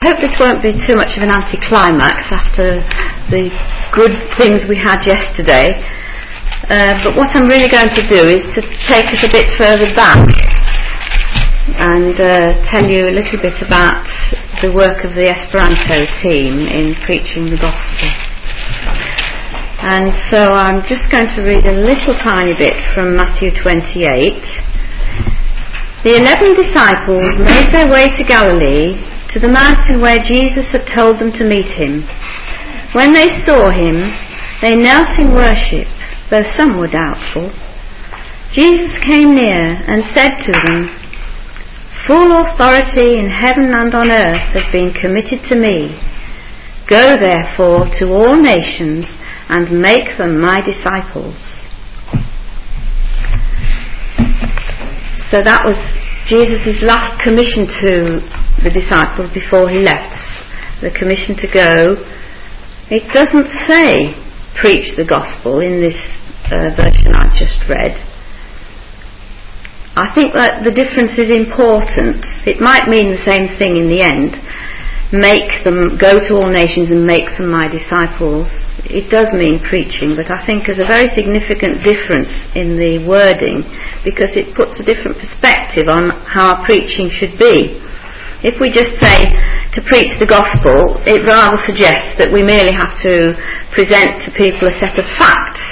I hope this won't be too much of an anticlimax after the good things we had yesterday, but what I'm really going to do is to take us a bit further back and tell you a little bit about the work of the Esperanto team in preaching the gospel. And so I'm just going to read a little tiny bit from Matthew 28. The 11 disciples made their way to Galilee, to the mountain where Jesus had told them to meet him. When they saw him, they knelt in worship, though some were doubtful. Jesus came near and said to them, "Full authority in heaven and on earth has been committed to me. Go therefore to all nations and make them my disciples." So that was Jesus' last commission to the disciples before he left, the commission to go. It doesn't say preach the gospel in this version I've just read. I think that the difference is important. It might mean the same thing in the end. Make them, go to all nations and make them my disciples. It does mean preaching, but I think there's a very significant difference in the wording, because it puts a different perspective on how our preaching should be. If we just say to preach the gospel, it rather suggests that we merely have to present to people a set of facts.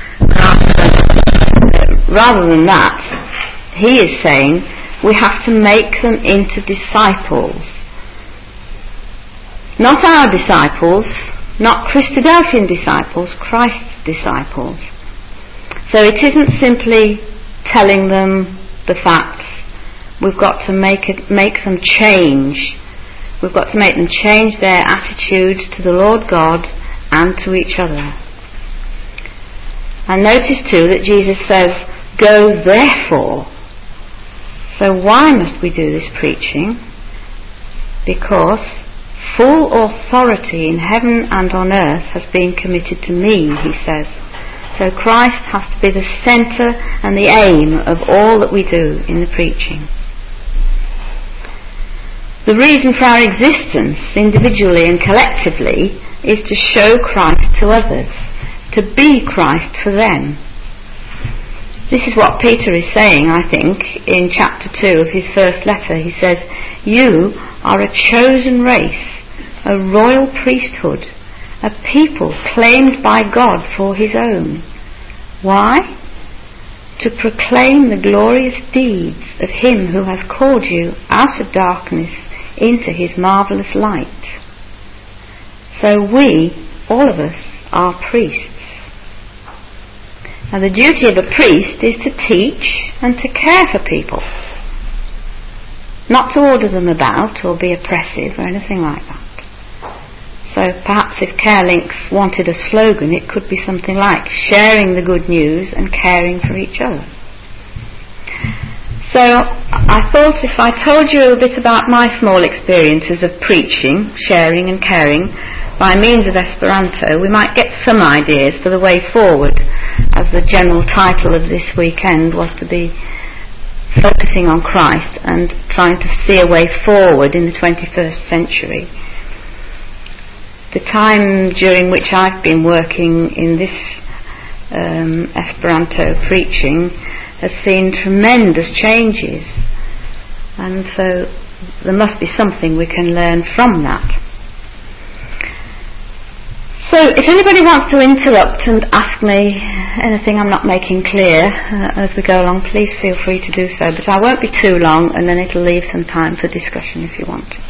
Rather than that, he is saying we have to make them into disciples. Not our disciples, not Christadelphian disciples, Christ's disciples. So it isn't simply telling them the facts. We've got to make them change. We've got to make them change their attitude to the Lord God and to each other. And notice too that Jesus says, "Go therefore." So why must we do this preaching? Because full authority in heaven and on earth has been committed to me, he says. So Christ has to be the centre and the aim of all that we do in the preaching. The reason for our existence, individually and collectively, is to show Christ to others, to be Christ for them. This is what Peter is saying, I think, in chapter 2 of his first letter. He says, "You are a chosen race, a royal priesthood, a people claimed by God for his own." Why? To proclaim the glorious deeds of him who has called you out of darkness into his marvellous light. So we, all of us, are priests. And the duty of a priest is to teach and to care for people, not to order them about or be oppressive or anything like that. So perhaps if CareLinks wanted a slogan, it could be something like sharing the good news and caring for each other. So I thought if I told you a bit about my small experiences of preaching, sharing and caring by means of Esperanto, we might get some ideas for the way forward, as the general title of this weekend was to be focusing on Christ and trying to see a way forward in the 21st century. The time during which I've been working in this Esperanto preaching has seen tremendous changes, and so there must be something we can learn from that. So if anybody wants to interrupt and ask me anything I'm not making clear as we go along, please feel free to do so, but I won't be too long, and then it'll leave some time for discussion if you want to.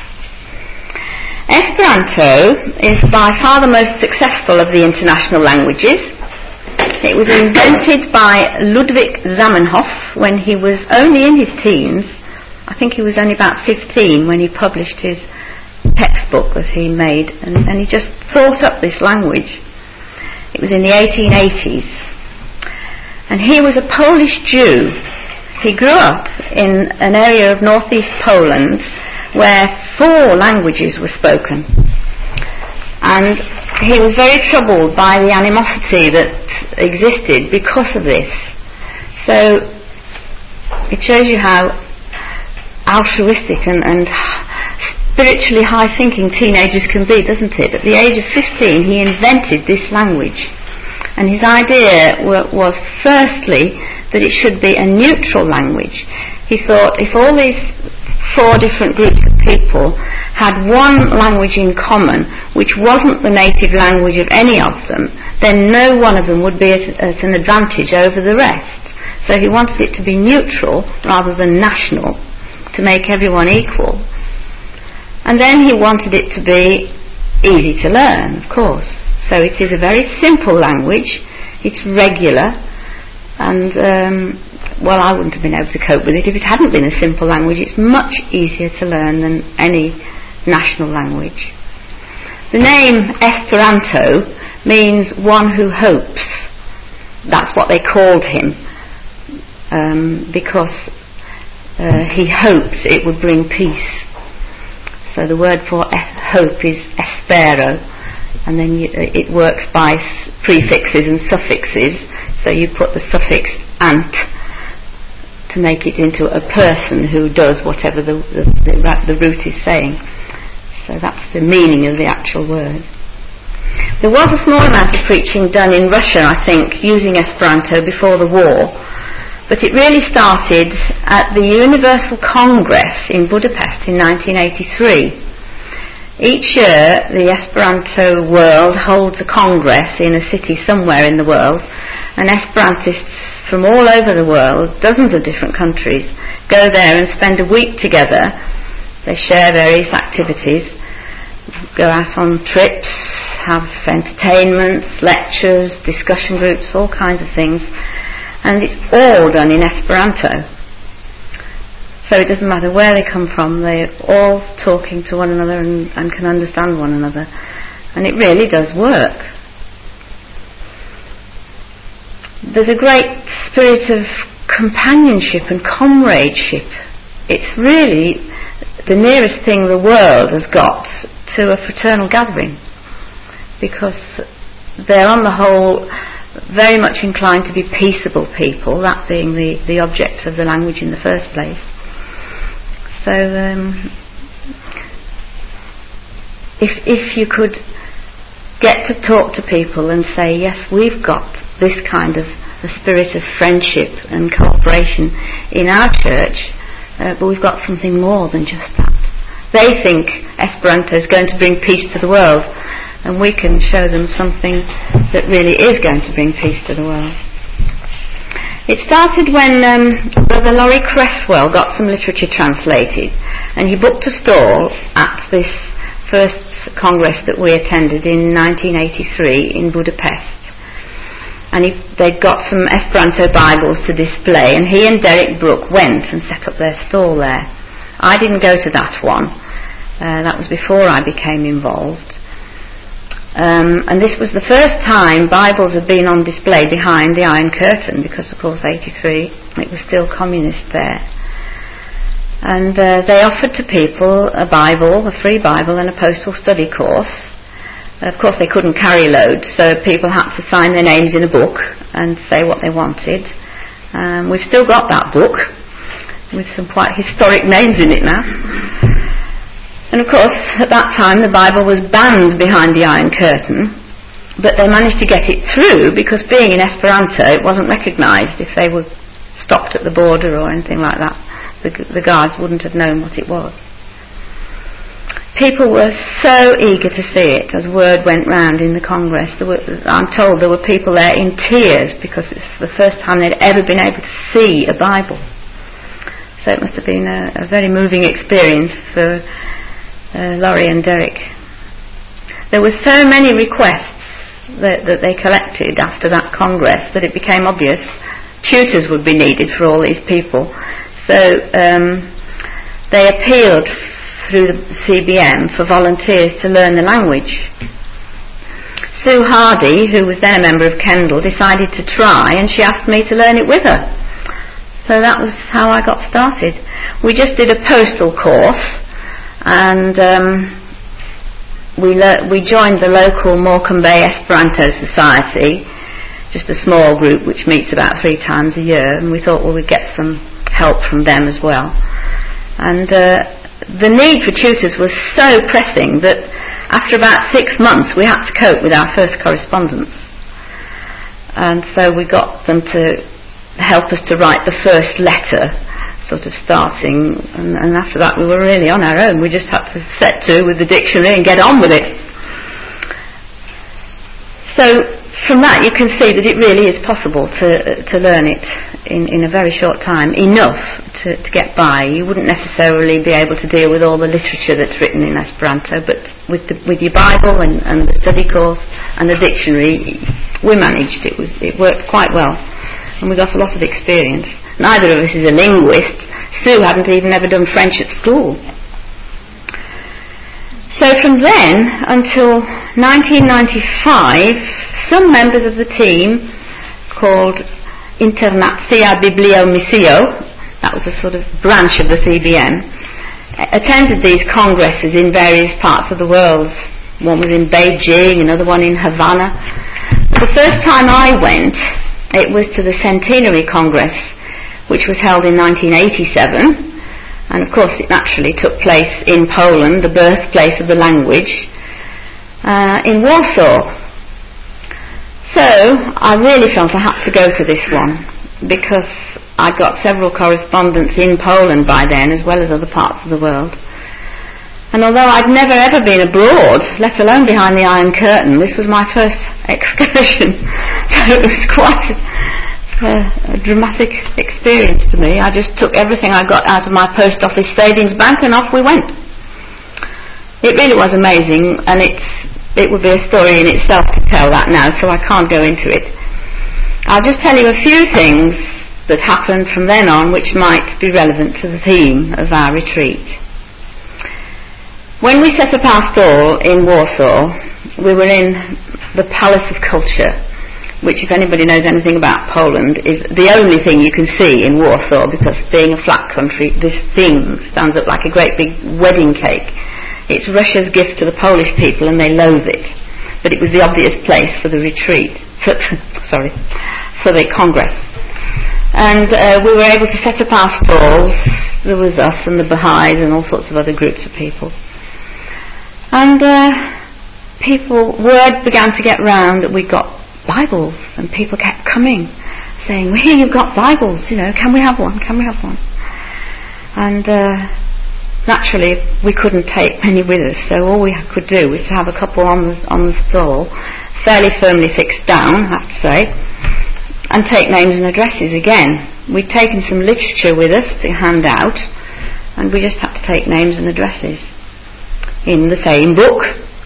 Esperanto is by far the most successful of the international languages. It was invented by Ludwig Zamenhof when he was only in his teens. I think he was only about 15 when he published his textbook that he made, and he just thought up this language. It was in the 1880s. And he was a Polish Jew. He grew up in an area of northeast Poland where 4 languages were spoken. And he was very troubled by the animosity that existed because of this. So it shows you how altruistic and spiritually high-thinking teenagers can be, doesn't it? At the age of 15, he invented this language. And his idea was, firstly, that it should be a neutral language. He thought if all these 4 different groups of people had one language in common, which wasn't the native language of any of them, then no one of them would be at an advantage over the rest. So he wanted it to be neutral rather than national, to make everyone equal. And then he wanted it to be easy to learn, of course. So it is a very simple language, it's regular, and well, I wouldn't have been able to cope with it if it hadn't been a simple language. It's much easier to learn than any national language. The name Esperanto means one who hopes. That's what they called him, because he hoped it would bring peace. So the word for hope is espero, and then it works by prefixes and suffixes. So you put the suffix ant to make it into a person who does whatever the root is saying. So that's the meaning of the actual word. There was a small amount of preaching done in Russia, I think, using Esperanto before the war, but it really started at the Universal Congress in Budapest in 1983. Each year the Esperanto world holds a congress in a city somewhere in the world, and Esperantists from all over the world, dozens of different countries, go there and spend a week together. They share various activities, go out on trips, have entertainments, lectures, discussion groups, all kinds of things, and it's all done in Esperanto. So it doesn't matter where they come from, they're all talking to one another and can understand one another, and it really does work. There's a great spirit of companionship and comradeship. It's really the nearest thing the world has got to a fraternal gathering, because they're on the whole very much inclined to be peaceable people, that being the object of the language in the first place. So if you could get to talk to people and say, yes, we've got this kind of a spirit of friendship and cooperation in our church, but we've got something more than just that. They think Esperanto is going to bring peace to the world, and we can show them something that really is going to bring peace to the world. It started when Brother Laurie Cresswell got some literature translated, and he booked a stall at this first congress that we attended in 1983 in Budapest. And they'd got some Esperanto Bibles to display, and he and Derek Brooke went and set up their stall there. I didn't go to that one. That was before I became involved. And this was the first time Bibles had been on display behind the Iron Curtain, because of course 83 it was still communist there. And they offered to people a Bible, a free Bible, and a postal study course. Of course they couldn't carry loads, so people had to sign their names in a book and say what they wanted. We've still got that book with some quite historic names in it now. And of course at that time the Bible was banned behind the Iron Curtain, but they managed to get it through because, being in Esperanto, it wasn't recognised. If they were stopped at the border or anything like that, the guards wouldn't have known what it was. People were so eager to see it as word went round in the Congress. I'm told there were people there in tears because it's the first time they'd ever been able to see a Bible. So it must have been a very moving experience for Laurie and Derek. There were so many requests that they collected after that Congress that it became obvious tutors would be needed for all these people. So they appealed through the CBM for volunteers to learn the language. Sue Hardy, who was then a member of Kendal, decided to try, and she asked me to learn it with her. So that was how I got started. We just did a postal course, and we joined the local Morecambe Bay Esperanto Society, just a small group which meets about 3 times a year, and we thought, well, we'd get some help from them as well. And the need for tutors was so pressing that after about 6 months we had to cope with our first correspondence. And so we got them to help us to write the first letter, sort of starting, and after that we were really on our own. We just had to set to with the dictionary and get on with it. So from that you can see that it really is possible to learn it in a very short time, enough to get by. You wouldn't necessarily be able to deal with all the literature that's written in Esperanto, but with your Bible and the study course and the dictionary, we managed. It worked quite well, and we got a lot of experience. Neither of us is a linguist. Sue hadn't even ever done French at school. So from then until 1995, some members of the team called Internatia Biblio Missio, that was a sort of branch of the CBN, attended these congresses in various parts of the world. One was in Beijing, another one in Havana. The first time I went, it was to the Centenary Congress, which was held in 1987. And of course it naturally took place in Poland, the birthplace of the language, in Warsaw. So I really felt I had to go to this one, because I got several correspondents in Poland by then, as well as other parts of the world. And although I'd never ever been abroad, let alone behind the Iron Curtain, this was my first excursion. So it was quite a dramatic experience to me. I just took everything I got out of my post office savings bank and off we went. It really was amazing, and it would be a story in itself to tell that now, so I can't go into it. I'll just tell you a few things that happened from then on which might be relevant to the theme of our retreat. When we set up our stall in Warsaw, we were in the Palace of Culture, which, if anybody knows anything about Poland, is the only thing you can see in Warsaw, because being a flat country, this thing stands up like a great big wedding cake. It's Russia's gift to the Polish people, and they loathe it. But it was the obvious place for the retreat, for the Congress. And we were able to set up our stalls. There was us and the Baha'is and all sorts of other groups of people. And word began to get round that we got Bibles, and people kept coming saying, "We hear you've got Bibles, can we have one, can we have one?" And naturally we couldn't take many with us, so all we could do was to have a couple on the stall, fairly firmly fixed down, I have to say, and take names and addresses again. We'd taken some literature with us to hand out, and we just had to take names and addresses in the same book.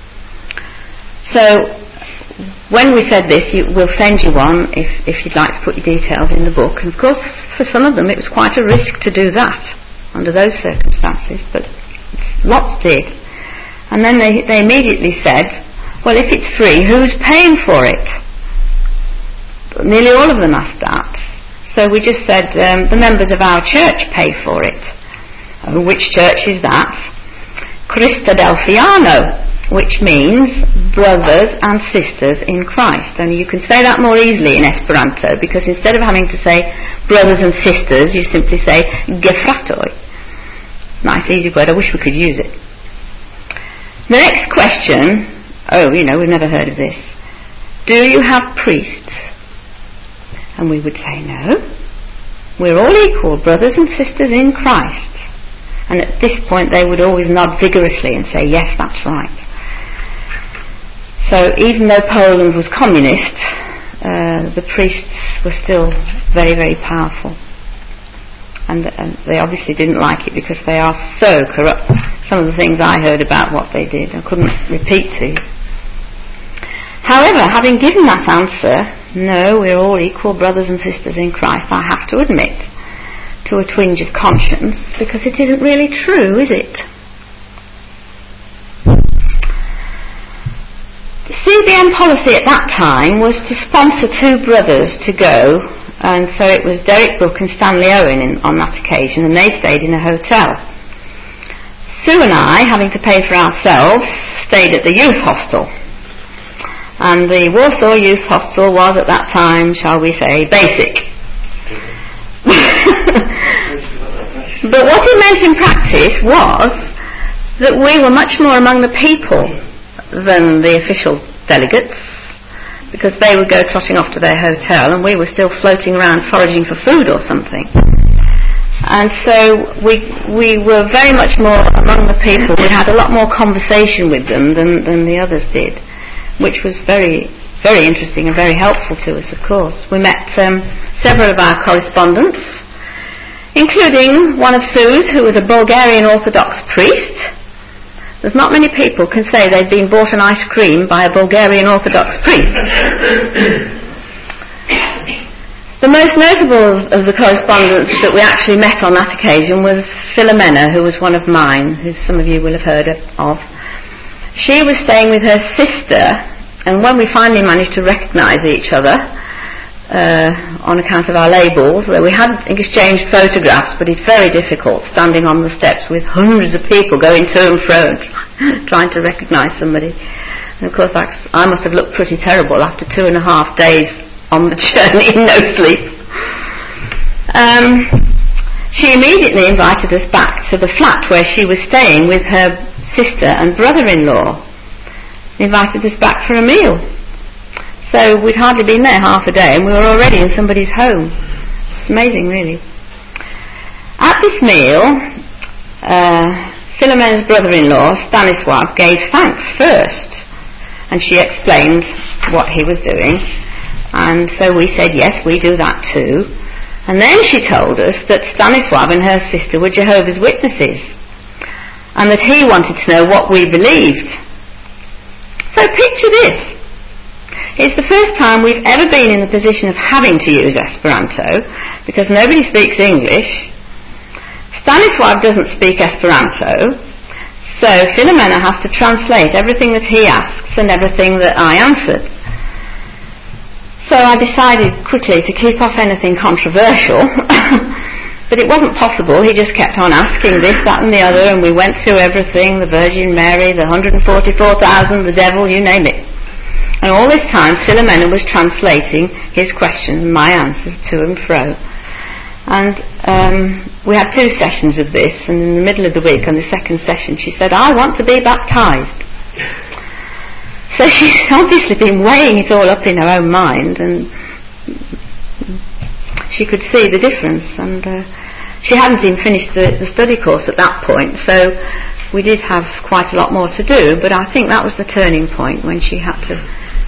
So when we said this, we'll send you one if you'd like to put your details in the book. And of course, for some of them it was quite a risk to do that under those circumstances, but lots did. And then they immediately said, well, if it's free, who's paying for it? Nearly all of them asked that. So we just said, the members of our church pay for it. Oh, which church is that? Christadelphiano, which means brothers and sisters in Christ. And you can say that more easily in Esperanto, because instead of having to say brothers and sisters, you simply say gefratoi. Nice easy word, I wish we could use it. The next question, we've never heard of this. Do you have priests? And we would say no. We're all equal, brothers and sisters in Christ. And at this point they would always nod vigorously and say, yes, that's right. So even though Poland was communist, the priests were still very, very powerful. And they obviously didn't like it, because they are so corrupt. Some of the things I heard about what they did, I couldn't repeat to you. However, having given that answer, no, we're all equal brothers and sisters in Christ, I have to admit to a twinge of conscience, because it isn't really true, is it? The CBN policy at that time was to sponsor two brothers to go, and so it was Derek Brooke and Stanley Owen on that occasion, and they stayed in a hotel. Sue and I, having to pay for ourselves, stayed at the youth hostel. And the Warsaw Youth Hostel was at that time, shall we say, basic. But what it meant in practice was that we were much more among the people than the official delegates, because they would go trotting off to their hotel and we were still floating around foraging for food or something. And so we were very much more among the people. We had a lot more conversation with them than the others did, which was very, very interesting and very helpful to us, of course. We met several of our correspondents, including one of Sue's, who was a Bulgarian Orthodox priest. There's not many people can say they've been bought an ice cream by a Bulgarian Orthodox priest. The most notable of the correspondents that we actually met on that occasion was Philomena, who was one of mine, who some of you will have heard of. She was staying with her sister, and when we finally managed to recognise each other, on account of our labels, we had exchanged photographs, but it's very difficult standing on the steps with hundreds of people going to and fro trying to recognise somebody. And of course I must have looked pretty terrible after 2.5 days on the journey, no sleep. She immediately invited us back to the flat where she was staying with her sister and brother-in-law. Invited us back for a meal. So we'd hardly been there half a day and we were already in somebody's home. It's amazing, really. At this meal, Philomena's brother-in-law, Stanislav, gave thanks first, and she explained what he was doing, and so we said, yes, we do that too. And then she told us that Stanislav and her sister were Jehovah's Witnesses, and that he wanted to know what we believed. So picture this. It's the first time we've ever been in the position of having to use Esperanto, because nobody speaks English. Stanislav doesn't speak Esperanto, so Philomena has to translate everything that he asks and everything that I answered. So I decided quickly to keep off anything controversial, but it wasn't possible. He just kept on asking this, that and the other, and we went through everything, the Virgin Mary, the 144,000, the devil, you name it. And all this time Philomena was translating his questions and my answers to and fro. And we had 2 sessions of this, and in the middle of the week, on the second session, she said, I want to be baptised. So she's obviously been weighing it all up in her own mind, and she could see the difference. And she hadn't even finished the study course at that point, so we did have quite a lot more to do, but I think that was the turning point when she had to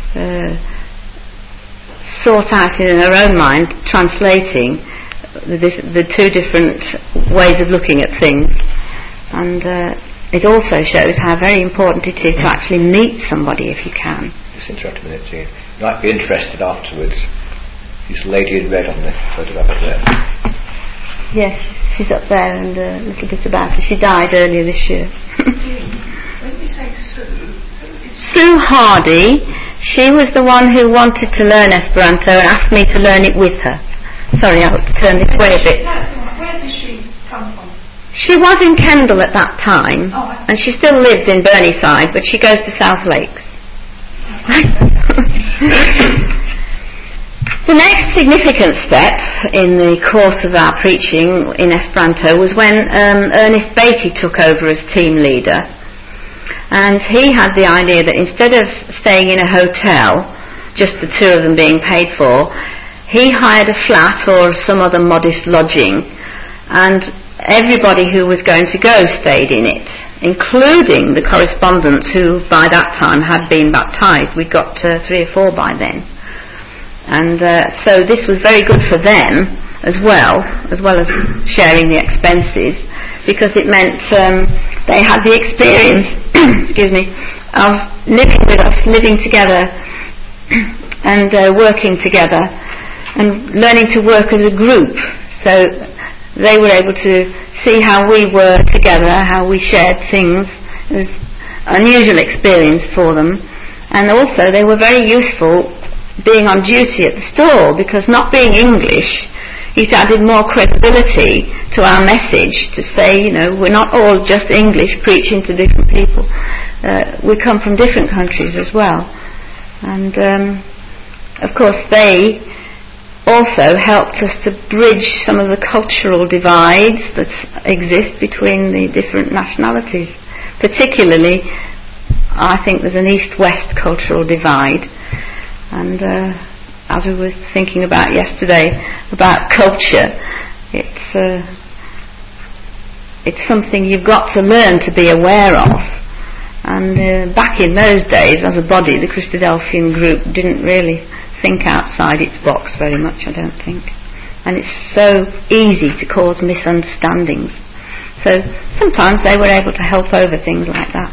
sort out in her own mind, translating the 2 different ways of looking at things. And it also shows how very important it is to actually meet somebody if you can. Just interrupt a minute, Jean. You might be interested afterwards. This lady in red on the photograph there. Yes, she's up there, and a little bit about her. She died earlier this year. When you say Sue, Sue Hardy, she was the one who wanted to learn Esperanto and asked me to learn it with her. Sorry, I have to turn this way a bit. Where did she come from? She was in Kendal at that time, and she still lives in Burneside, but she goes to South Lakes. The next significant step in the course of our preaching in Esperanto was when Ernest Beatty took over as team leader, and he had the idea that instead of staying in a hotel, just the 2 of them being paid for, he hired a flat or some other modest lodging, and everybody who was going to go stayed in it, including the correspondents who by that time had been baptised. We'd got 3 or 4 by then. And so this was very good for them as well as sharing the expenses, because it meant they had the experience excuse me, of living with us, living together and working together and learning to work as a group. So they were able to see how we were together, how we shared things. It was an unusual experience for them. And also they were very useful being on duty at the store, because not being English, it added more credibility to our message to say, you know, we're not all just English preaching to different people. We come from different countries as well. And of course they also helped us to bridge some of the cultural divides that exist between the different nationalities. Particularly, I think there's an East-West cultural divide, and as we were thinking about yesterday about culture, it's something you've got to learn to be aware of. And back in those days, as a body, the Christadelphian group didn't really think outside its box very much, I don't think. And it's so easy to cause misunderstandings. So sometimes they were able to help over things like that.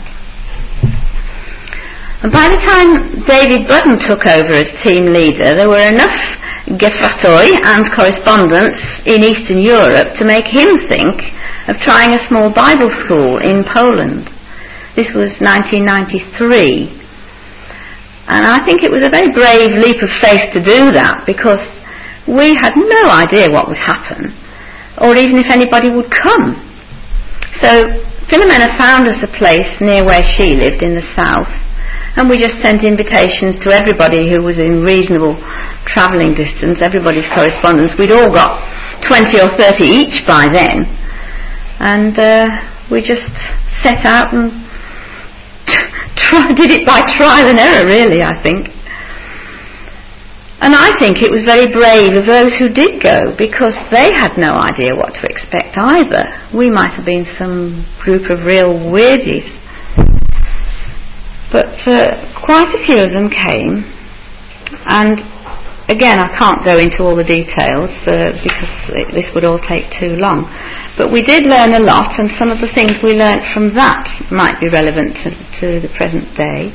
And by the time David Budden took over as team leader, there were enough gefratoi and correspondence in Eastern Europe to make him think of trying a small Bible school in Poland. This was 1993. And I think it was a very brave leap of faith to do that, because we had no idea what would happen, or even if anybody would come. So Philomena found us a place near where she lived in the south, and we just sent invitations to everybody who was in reasonable travelling distance, everybody's correspondence. We'd all got 20 or 30 each by then, and we just set out and did it by trial and error, really, I think. And I think it was very brave of those who did go, because they had no idea what to expect either. We might have been some group of real weirdies. But quite a few of them came, and again, I can't go into all the details because this would all take too long. But we did learn a lot, and some of the things we learnt from that might be relevant to the present day.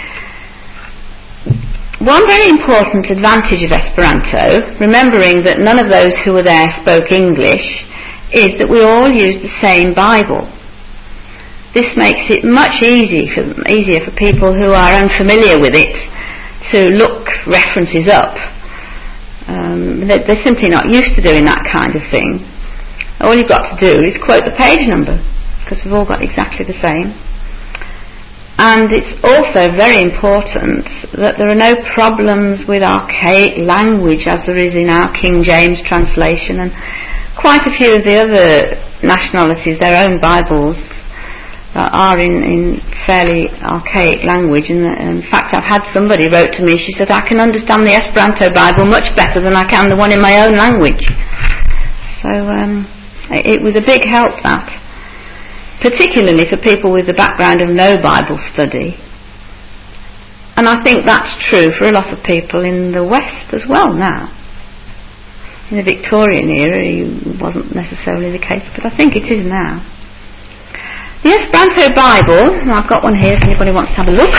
One very important advantage of Esperanto, remembering that none of those who were there spoke English, is that we all use the same Bible. This makes it much easier for people who are unfamiliar with it to look references up. They're simply not used to doing that kind of thing. All you've got to do is quote the page number, because we've all got exactly the same. And it's also very important that there are no problems with archaic language as there is in our King James translation, and quite a few of the other nationalities, their own Bibles are in fairly archaic language. And in fact, I've had somebody wrote to me, she said, I can understand the Esperanto Bible much better than I can the one in my own language. So it was a big help, that, particularly for people with the background of no Bible study. And I think that's true for a lot of people in the West as well now. In the Victorian era it wasn't necessarily the case, but I think it is now. The Esperanto Bible, I've got one here if anybody wants to have a look.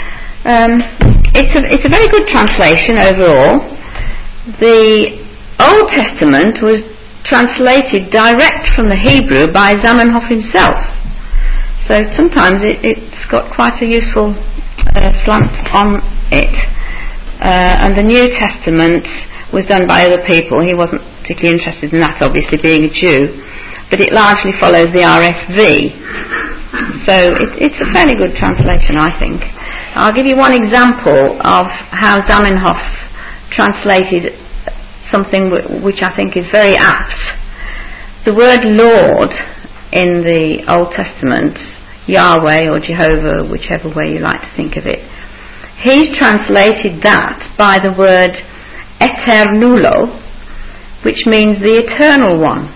It's a very good translation overall. The Old Testament was translated direct from the Hebrew by Zamenhof himself. So sometimes it's got quite a useful slant on it. And the New Testament was done by other people. He wasn't particularly interested in that, obviously, being a Jew. But it largely follows the RSV. So it's a fairly good translation, I think. I'll give you one example of how Zamenhof translated something which I think is very apt. The word Lord in the Old Testament, Yahweh or Jehovah, whichever way you like to think of it, he's translated that by the word Eternulo, which means the eternal one.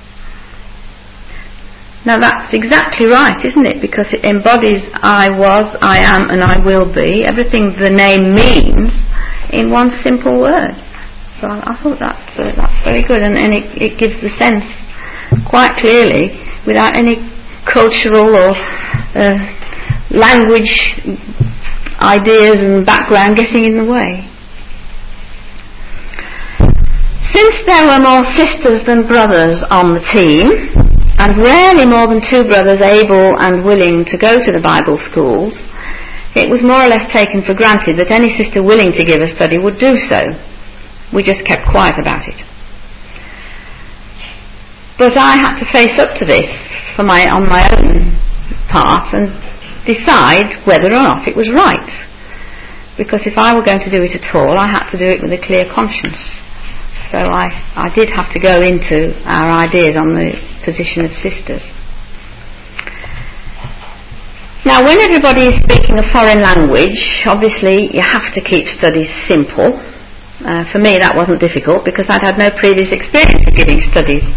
Now that's exactly right, isn't it? Because it embodies I was, I am, and I will be, everything the name means in one simple word. So I thought that's very good, and it gives the sense quite clearly without any cultural or language ideas and background getting in the way. Since there were more sisters than brothers on the team, and rarely more than 2 brothers able and willing to go to the Bible schools, it was more or less taken for granted that any sister willing to give a study would do so. We just kept quiet about it. But I had to face up to this on my own part and decide whether or not it was right. Because if I were going to do it at all, I had to do it with a clear conscience. So I did have to go into our ideas on the position of sisters. Now, when everybody is speaking a foreign language, obviously you have to keep studies simple. For me that wasn't difficult because I'd had no previous experience of giving studies.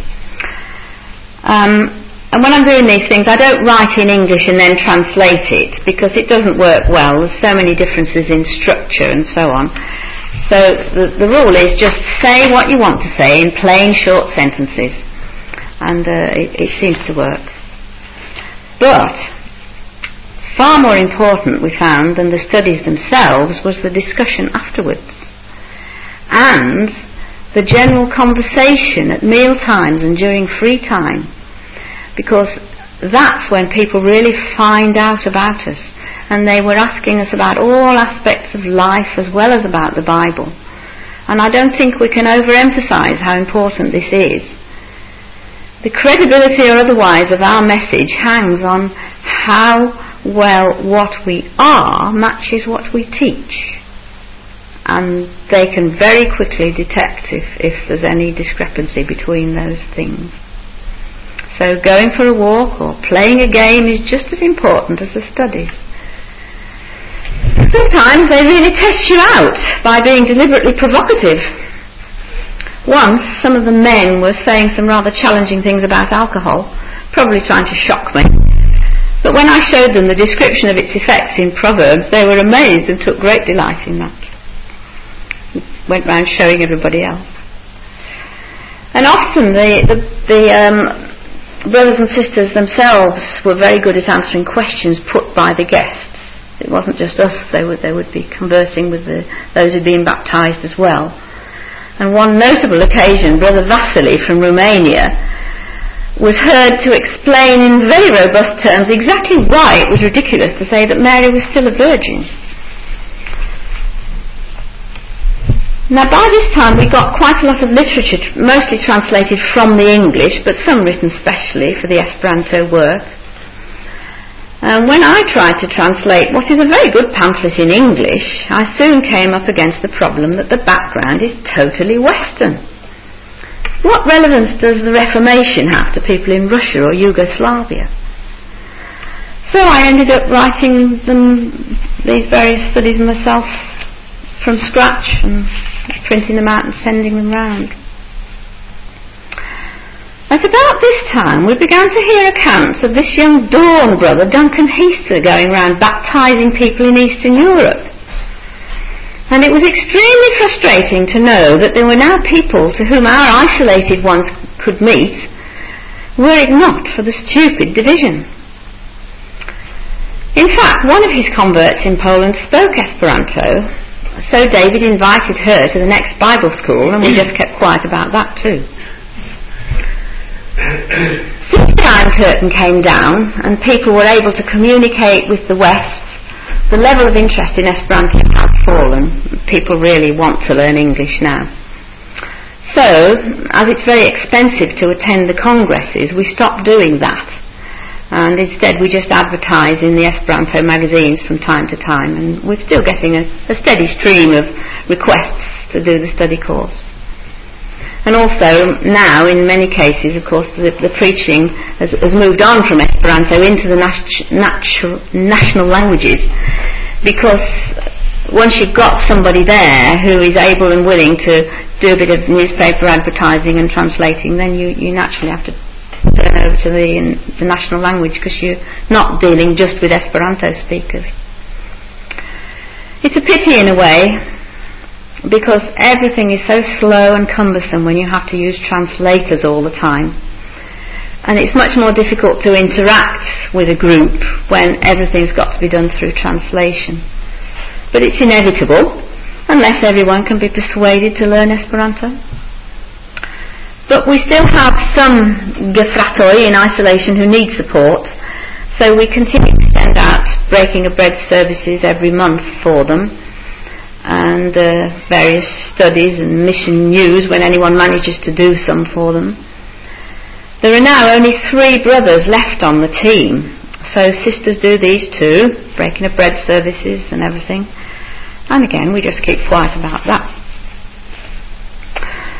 And when I'm doing these things, I don't write in English and then translate it because it doesn't work well. There's so many differences in structure and so on. So the rule is just say what you want to say in plain short sentences, and it seems to work. But far more important, we found, than the studies themselves was the discussion afterwards and the general conversation at meal times and during free time, because that's when people really find out about us, and they were asking us about all aspects of life as well as about the Bible. And I don't think we can overemphasize how important this is. The credibility or otherwise of our message hangs on how well what we are matches what we teach. And they can very quickly detect if there's any discrepancy between those things. So going for a walk or playing a game is just as important as the studies. Sometimes they really test you out by being deliberately provocative. Once, some of the men were saying some rather challenging things about alcohol, probably trying to shock me. But when I showed them the description of its effects in Proverbs, they were amazed and took great delight in that. Went round showing everybody else. And often the brothers and sisters themselves were very good at answering questions put by the guests. It wasn't just us, they would be conversing with those who'd been baptised as well. And one notable occasion, Brother Vasily from Romania was heard to explain in very robust terms exactly why it was ridiculous to say that Mary was still a virgin. Now, by this time we got quite a lot of literature, mostly translated from the English, but some written specially for the Esperanto work. And when I tried to translate what is a very good pamphlet in English, I soon came up against the problem that the background is totally Western. What relevance does the Reformation have to people in Russia or Yugoslavia? So I ended up writing these various studies myself from scratch and printing them out and sending them round. At about this time we began to hear accounts of this young Dawn brother, Duncan Heaster, going round baptising people in Eastern Europe. And it was extremely frustrating to know that there were now people to whom our isolated ones could meet, were it not for the stupid division. In fact, one of his converts in Poland spoke Esperanto, so David invited her to the next Bible school, and we just kept quiet about that too. Since the Iron Curtain came down and people were able to communicate with the West, the level of interest in Esperanto has fallen. People really want to learn English now. So, as it's very expensive to attend the congresses, we stopped doing that. And instead we just advertise in the Esperanto magazines from time to time, and we're still getting a steady stream of requests to do the study course. And also now, in many cases, of course, the preaching has moved on from Esperanto into the national languages, because once you've got somebody there who is able and willing to do a bit of newspaper advertising and translating, then you naturally have to turn over to the national language, because you're not dealing just with Esperanto speakers. It's a pity in a way, because everything is so slow and cumbersome when you have to use translators all the time. And it's much more difficult to interact with a group when everything's got to be done through translation. But it's inevitable, unless everyone can be persuaded to learn Esperanto. But we still have some gefratoi in isolation who need support, so we continue to send out breaking of bread services every month for them, and various studies and mission news when anyone manages to do some for them. There are now only 3 brothers left on the team, so sisters do these too, breaking of bread services and everything, and again we just keep quiet about that.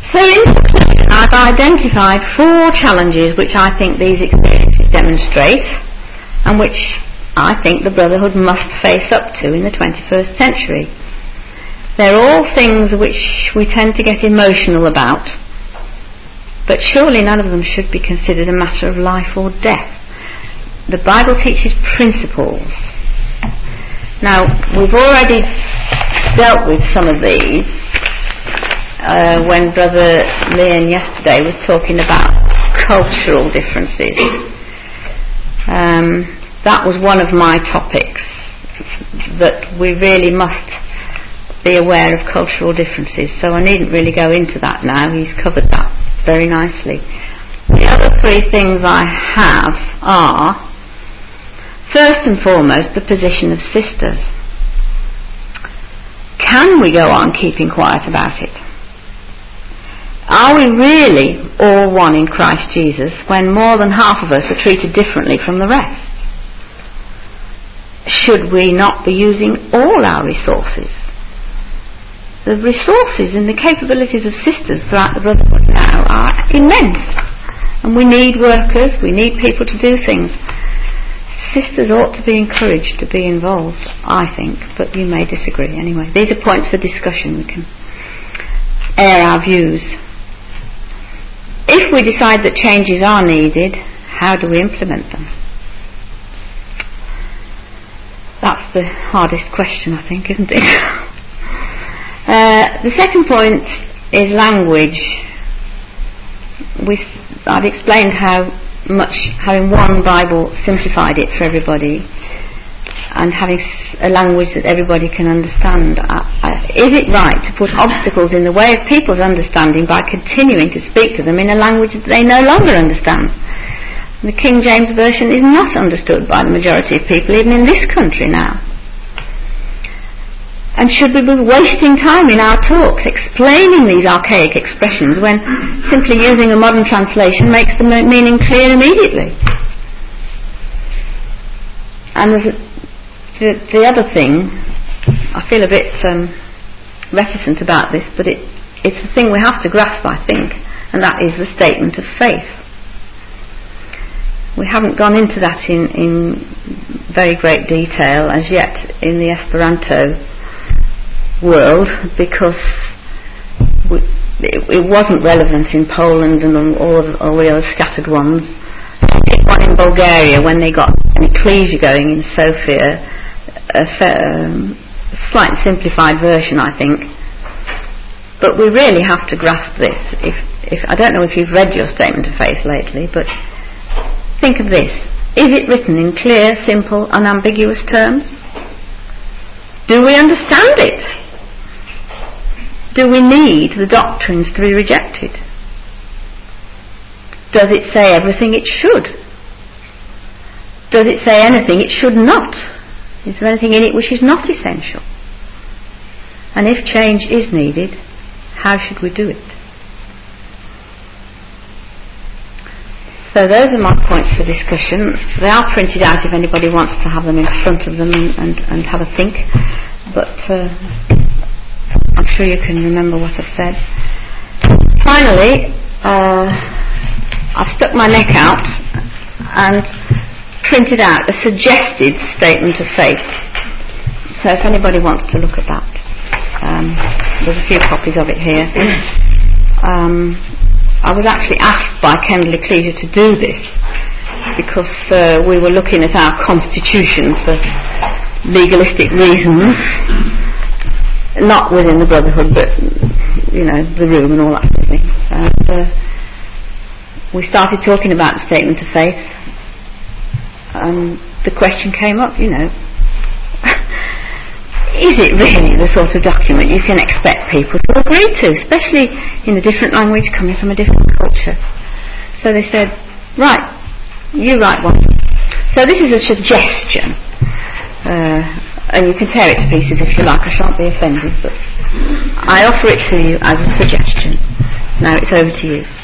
So in conclusion, I've identified 4 challenges which I think these experiences demonstrate, and which I think the Brotherhood must face up to in the 21st century. They're all things which we tend to get emotional about, but surely none of them should be considered a matter of life or death. The Bible teaches principles. Now, we've already dealt with some of these when Brother Leon yesterday was talking about cultural differences. That was one of my topics, that we really must be aware of cultural differences, so I needn't really go into that now. He's covered that very nicely. The other 3 things I have are, first and foremost, the position of sisters. Can we go on keeping quiet about it? Are we really all one in Christ Jesus when more than half of us are treated differently from the rest? Should we not be using all our resources? The resources and the capabilities of sisters throughout the Brotherhood now are immense, and we need workers, we need people to do things. Sisters ought to be encouraged to be involved, I think, but you may disagree. Anyway, these are points for discussion. We can air our views. If we decide that changes are needed, how do we implement them? That's the hardest question, I think, isn't it? The second point is language. I've explained how much having one Bible simplified it for everybody, and having a language that everybody can understand. Is it right to put obstacles in the way of people's understanding by continuing to speak to them in a language that they no longer understand? The King James Version is not understood by the majority of people, even in this country now. And should we be wasting time in our talks explaining these archaic expressions when simply using a modern translation makes the meaning clear immediately? And the other thing, I feel a bit reticent about this, but it's the thing we have to grasp, I think, and that is the statement of faith. We haven't gone into that in very great detail as yet in the Esperanto world, because it wasn't relevant in Poland and all the other scattered ones. One in Bulgaria, when they got an ecclesia going in Sofia, a slightly simplified version, I think. But we really have to grasp this. If I don't know if you've read your statement of faith lately, but think of this. Is it written in clear, simple, unambiguous terms? Do we understand it? Do we need the doctrines to be rejected? Does it say everything it should? Does it say anything it should not? Is there anything in it which is not essential? And if change is needed, how should we do it? So those are my points for discussion. They are printed out if anybody wants to have them in front of them and have a think. But I'm sure you can remember what I've said. Finally, I've stuck my neck out and printed out a suggested statement of faith. So if anybody wants to look at that, there's a few copies of it here. I was actually asked by Kendal Ecclesia to do this because we were looking at our constitution for legalistic reasons, not within the Brotherhood, but the room and all that sort of thing. And we started talking about the statement of faith, and the question came up, is it really the sort of document you can expect people to agree to, especially in a different language coming from a different culture? So they said, right, you write one. So this is a suggestion, and you can tear it to pieces if you like. I shan't be offended, but I offer it to you as a suggestion. Now it's over to you.